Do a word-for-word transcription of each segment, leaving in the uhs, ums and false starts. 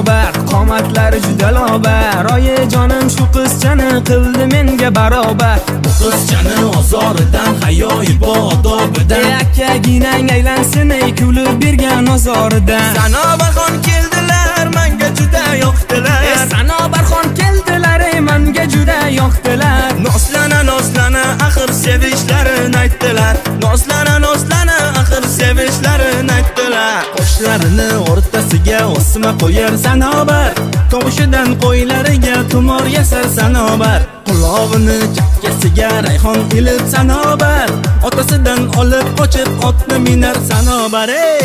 sanobar, qomatlari juda lobar. Oyi jonim shu qizchani qildi menga barobar. Bu qizchani ozoridan, hayoyi odobidan, Yakkaginang aylansin ey kulib bergan ozoridan. Sanobarxon keldilar, menga juda yoqdilar. E Sanobarxon keldilar, ey menga juda yoqdilar. Noshlana noshlana axir sevishlarini aytdilar. Noshlana noshlana axir sevishlarini aytdilar. Qoshlarini o'rtasiga o'sma qo'yar Sanobar, tovushidan qo'ylariga tumor yasar Sanobar. Qulovini chakkasiga rayhon ilib Sanobar, otasidan olib qochib otni minar Sanobar. Ey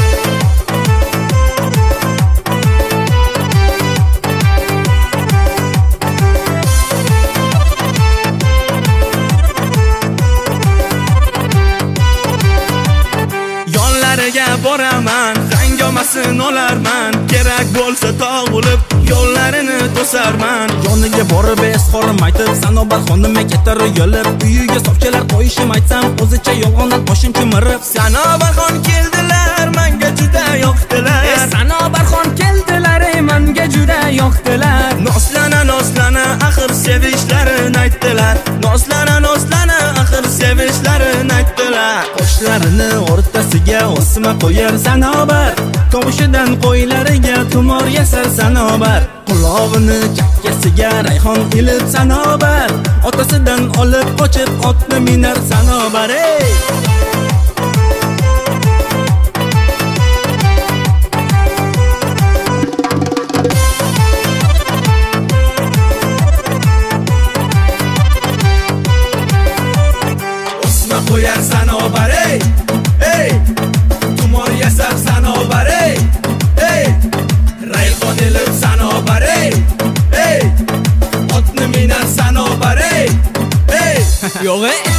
yonlariga boraman, hangomasin olarman. Kerak bo'lsa tog' bo'lib yo'llarini to'sarman. Yoniga borib esxorim aytib Sanobarxonni ketar yo'lib, uyiga sopchalar qo'yishim aytsam o'zicha yolg'ondan boshim chimirib. Sanobarxon keldilar, menga juda yoqdilar. E Sanobarxon keldilar, ey menga juda yoqdilar. Noshlana noshlana axir sevishlarini aytdilar. Noshlana noshlana axir sevishlarini aytdilar. Qoshlarini o'rtasiga o'sma qo'yar Sanobar, tovushidan qo'ylariga tumor yasar Sanobar. Qulovini chakkasiga rayhon ilib Sanobar, otasidan olib qochib otni minar Sanobar. Ey o'sma qo'yar Sanobar. Ey ey tumor yasar Sanobar. Ey ey rayhon ilib Sanobar. Ey ey otni minar Sanobar. Ey ey yo'q ey